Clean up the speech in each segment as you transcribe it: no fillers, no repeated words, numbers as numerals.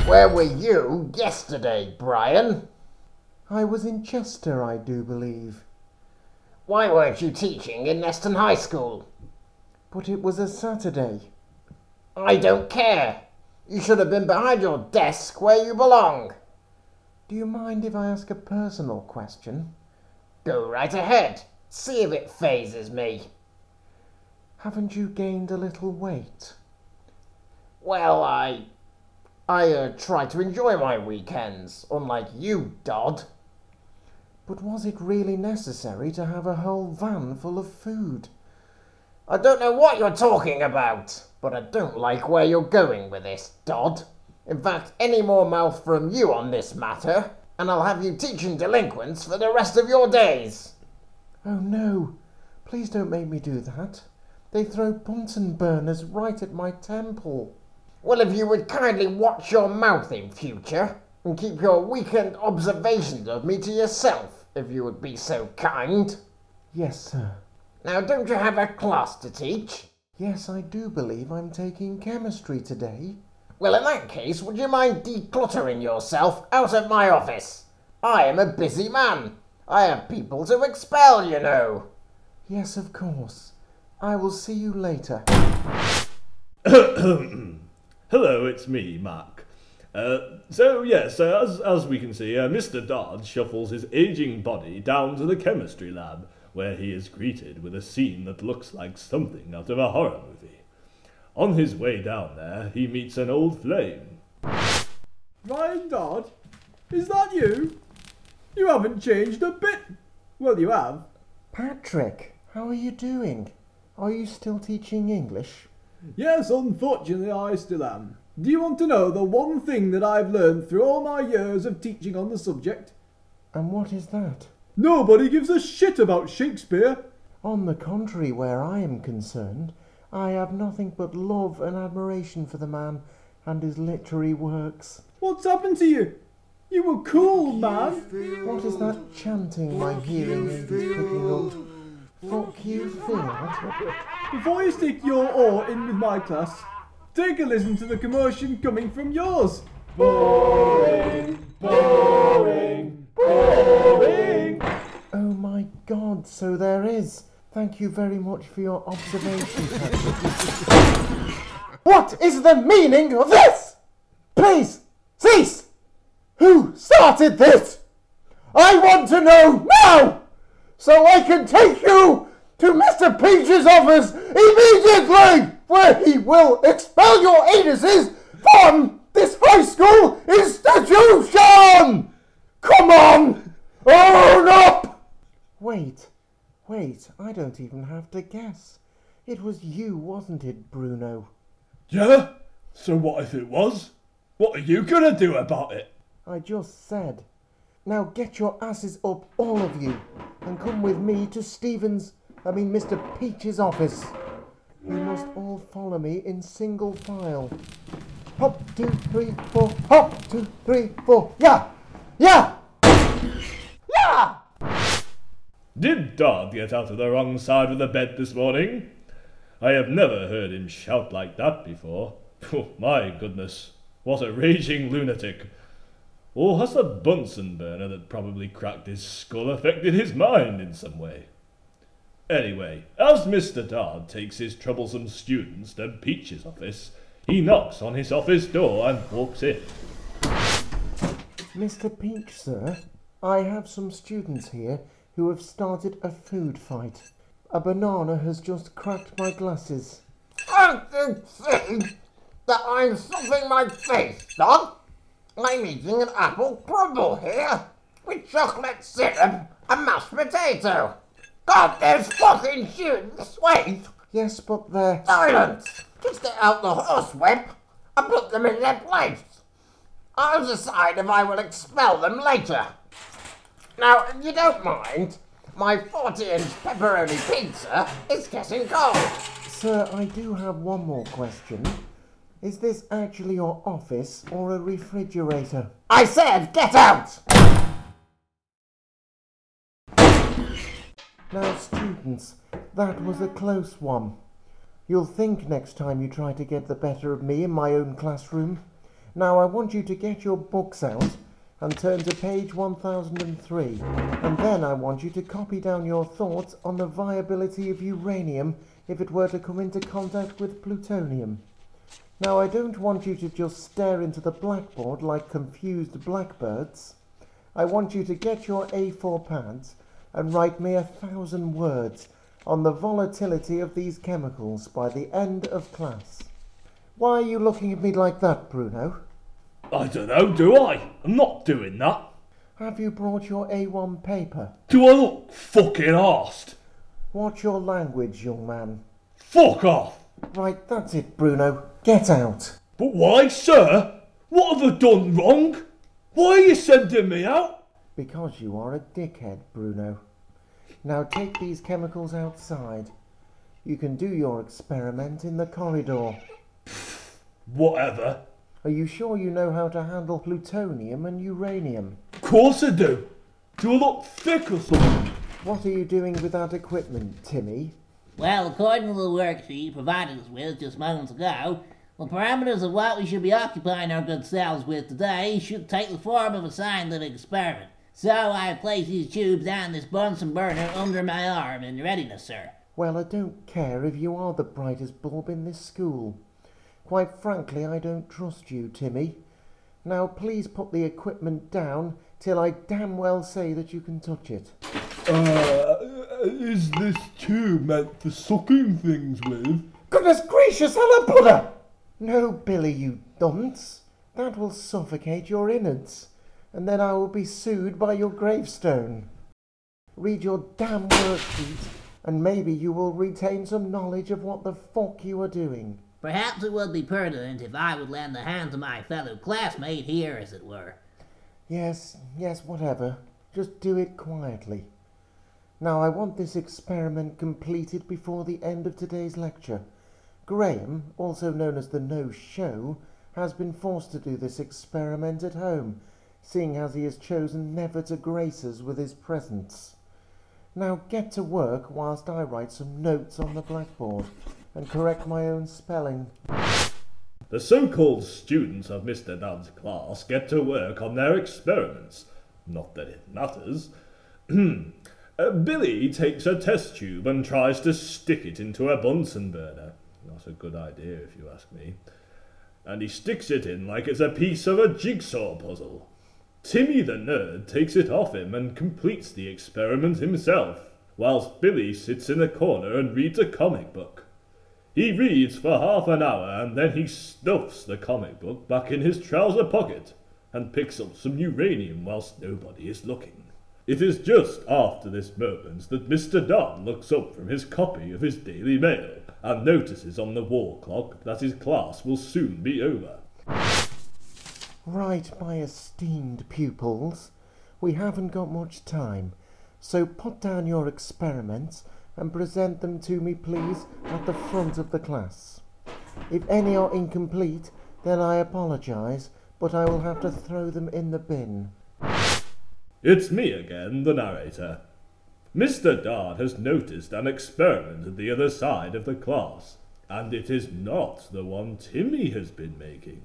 Where were you yesterday, Brian? I was in Chester, I do believe. Why weren't you teaching in Neston High School? But it was a Saturday. I don't care. You should have been behind your desk where you belong. Do you mind if I ask a personal question? Go right ahead. See if it fazes me. Haven't you gained a little weight? Well, I try to enjoy my weekends, unlike you, Dodd. But was it really necessary to have a whole van full of food? I don't know what you're talking about, but I don't like where you're going with this, Dodd. In fact, any more mouth from you on this matter, and I'll have you teaching delinquents for the rest of your days. Oh no, please don't make me do that. They throw Bunsen burners right at my temple. Well, if you would kindly watch your mouth in future, and keep your weekend observations of me to yourself, if you would be so kind. Yes, sir. Now, don't you have a class to teach? Yes, I do believe I'm taking chemistry today. Well, in that case, would you mind decluttering yourself out of my office? I am a busy man. I have people to expel, you know. Yes, of course. I will see you later. Hello, it's me, Mark. As we can see, Mr. Dodd shuffles his aging body down to the chemistry lab, where he is greeted with a scene that looks like something out of a horror movie. On his way down there, he meets an old flame. Ryan Dodd? Is that you? You haven't changed a bit. Well, you have. Patrick, how are you doing? Are you still teaching English? Yes, unfortunately I still am. Do you want to know the one thing that I've learned through all my years of teaching on the subject? And what is that? Nobody gives a shit about Shakespeare. On the contrary, where I am concerned, I have nothing but love and admiration for the man and his literary works. What's happened to you? You were cool, man. What is that chanting my hearing aid is picking up? Fuck you, Phil. Before you stick your oar in with my class, take a listen to the commotion coming from yours. Boring, boring, boring. Oh my God, so there is. Thank you very much for your observation, Patrick. What is the meaning of this? Please, cease! Who started this? I want to know now! So I can take you to Mr. Peach's office immediately, where he will expel your anuses from this high school institution! Come on! Own up! Wait, I don't even have to guess. It was you, wasn't it, Bruno? Yeah? So what if it was? What are you gonna do about it? I just said. Now get your asses up, all of you, and come with me to Mr. Peach's office. You must all follow me in single file. Hop, 2, 3, 4, hop, 2, 3, 4, yeah! Yeah! Yeah! Did Dodd get out of the wrong side of the bed this morning? I have never heard him shout like that before. Oh, my goodness, what a raging lunatic. Or has the Bunsen burner that probably cracked his skull affected his mind in some way? Anyway, as Mr. Dodd takes his troublesome students to Peach's office, he knocks on his office door and walks in. Mr. Peach, sir, I have some students here who have started a food fight. A banana has just cracked my glasses. I don't think that I'm stuffing my face, Dodd. I'm eating an apple crumble here, with chocolate syrup and mashed potato. God, those fucking students, wait! Yes, but they're... Silence! Just get out the horsewhip and put them in their place. I'll decide if I will expel them later. Now, if you don't mind, my 40-inch pepperoni pizza is getting cold. Sir, I do have one more question. Is this actually your office or a refrigerator? I said get out! Now, students, that was a close one. You'll think next time you try to get the better of me in my own classroom. Now I want you to get your books out and turn to page 1003, and then I want you to copy down your thoughts on the viability of uranium if it were to come into contact with plutonium. Now I don't want you to just stare into the blackboard like confused blackbirds. I want you to get your A4 pads and write me 1,000 words on the volatility of these chemicals by the end of class. Why are you looking at me like that, Bruno? I don't know, do I? I'm not doing that. Have you brought your A1 paper? Do I look fucking arsed? Watch your language, young man. Fuck off! Right, that's it, Bruno. Get out. But why, sir? What have I done wrong? Why are you sending me out? Because you are a dickhead, Bruno. Now take these chemicals outside. You can do your experiment in the corridor. Whatever. Are you sure you know how to handle plutonium and uranium? Of course I do. Do I look thick or something? What are you doing with that equipment, Timmy? Well, according to the worksheet you provided us with just moments ago, the parameters of what we should be occupying our good selves with today should take the form of a scientific experiment. So I have placed these tubes and this Bunsen burner under my arm in readiness, sir. Well, I don't care if you are the brightest bulb in this school. Quite frankly, I don't trust you, Timmy. Now please put the equipment down till I damn well say that you can touch it. Is this tube meant for sucking things with? Goodness gracious, Buddha! No, Billy, you dunce. That will suffocate your innards, and then I will be sued by your gravestone. Read your damn worksheet, and maybe you will retain some knowledge of what the fuck you are doing. Perhaps it would be pertinent if I would lend a hand to my fellow classmate here, as it were. Yes, whatever. Just do it quietly. Now I want this experiment completed before the end of today's lecture. Graham, also known as the No-Show, has been forced to do this experiment at home, seeing as he has chosen never to grace us with his presence. Now get to work whilst I write some notes on the blackboard and correct my own spelling. The so-called students of Mr. Dunn's class get to work on their experiments. Not that it matters. Billy takes a test tube and tries to stick it into a Bunsen burner. Not a good idea, if you ask me. And he sticks it in like it's a piece of a jigsaw puzzle. Timmy the nerd takes it off him and completes the experiment himself, whilst Billy sits in a corner and reads a comic book. He reads for half an hour and then he stuffs the comic book back in his trouser pocket and picks up some uranium whilst nobody is looking. It is just after this moment that Mr. Dunn looks up from his copy of his Daily Mail and notices on the wall clock that his class will soon be over. Right, my esteemed pupils, we haven't got much time, so put down your experiments and present them to me, please, at the front of the class. If any are incomplete, then I apologise, but I will have to throw them in the bin. It's me again, the narrator. Mr. Dodd has noticed an experiment at the other side of the class, and it is not the one Timmy has been making.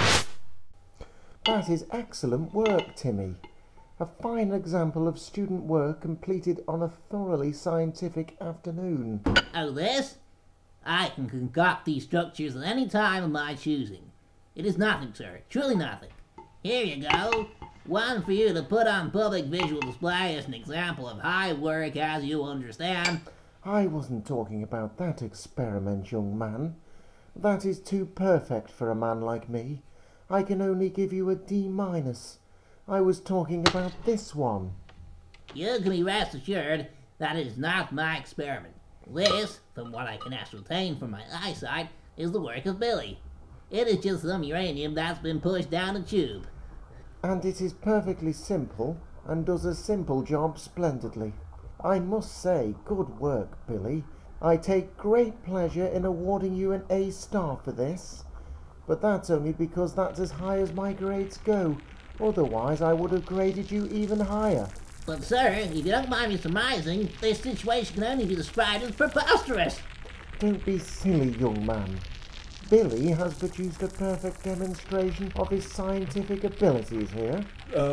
That is excellent work, Timmy. A fine example of student work completed on a thoroughly scientific afternoon. Oh, this? I can concoct these structures at any time of my choosing. It is nothing, sir. Truly nothing. Here you go. One for you to put on public visual display as an example of high work, as you understand. I wasn't talking about that experiment, young man. That is too perfect for a man like me. I can only give you a D-. I was talking about this one. You can be rest assured that it is not my experiment. This, from what I can ascertain from my eyesight, is the work of Billy. It is just some uranium that's been pushed down a tube. And it is perfectly simple and does a simple job splendidly. I must say, good work, Billy. I take great pleasure in awarding you an A* for this. But that's only because that's as high as my grades go. Otherwise, I would have graded you even higher. But sir, if you don't mind me surmising, this situation can only be described as preposterous. Don't be silly, young man. Billy has produced a perfect demonstration of his scientific abilities here.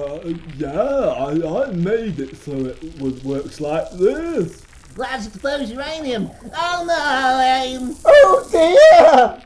I made it so it works like this. Let's expose uranium! Oh no, Aim! Oh dear!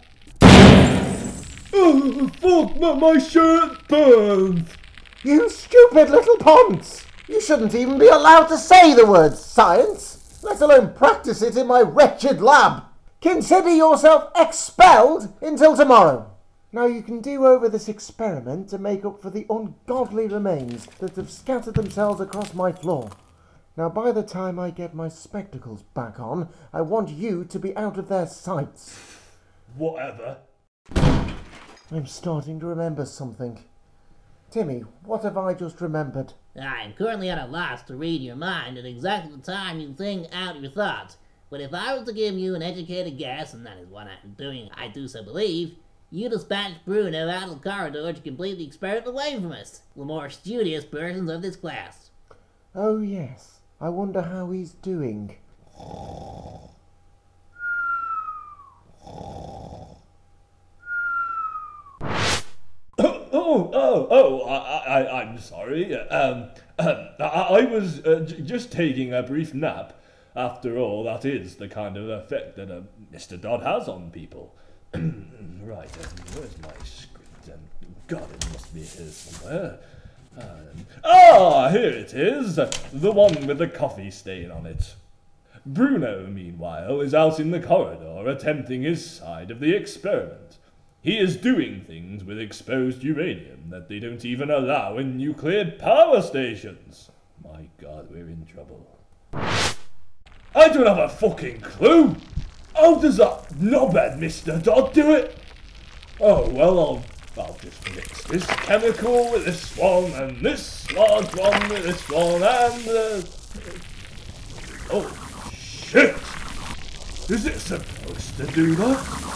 Oh, fuck, my shirt burns! You stupid little ponce! You shouldn't even be allowed to say the word science, let alone practice it in my wretched lab. Consider yourself expelled until tomorrow. Now you can do over this experiment to make up for the ungodly remains that have scattered themselves across my floor. Now by the time I get my spectacles back on, I want you to be out of their sights. Whatever. I'm starting to remember something. Timmy, what have I just remembered? I am currently at a loss to read your mind at exactly the time you think out your thoughts. But if I was to give you an educated guess, and that is what I'm doing, I do so believe, you dispatched Bruno out of the corridor to complete the experiment away from us, the more studious persons of this class. Oh yes, I wonder how he's doing. I'm sorry. I was just taking a brief nap. After all, that is the kind of effect that Mr. Dodd has on people. Right, where's my script? God, it must be here somewhere. Here it is! The one with the coffee stain on it. Bruno, meanwhile, is out in the corridor attempting his side of the experiment. He is doing things with exposed uranium that they don't even allow in nuclear power stations. My God, we're in trouble. I don't have a fucking clue! How does that knobhead Mr. Dodd do it? Oh, well, I'll just mix this chemical with this one, and this large one with this one, and... Oh, shit! Is it supposed to do that?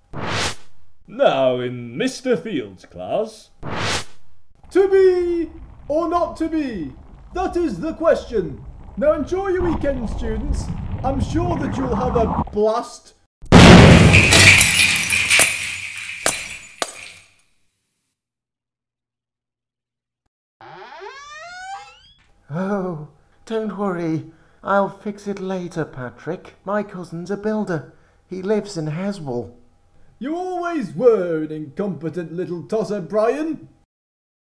Now, in Mr. Field's class... To be or not to be? That is the question. Now enjoy your weekend, students. I'm sure that you'll have a blast. Oh, don't worry. I'll fix it later, Patrick. My cousin's a builder. He lives in Heswell. You always were an incompetent little tosser, Brian.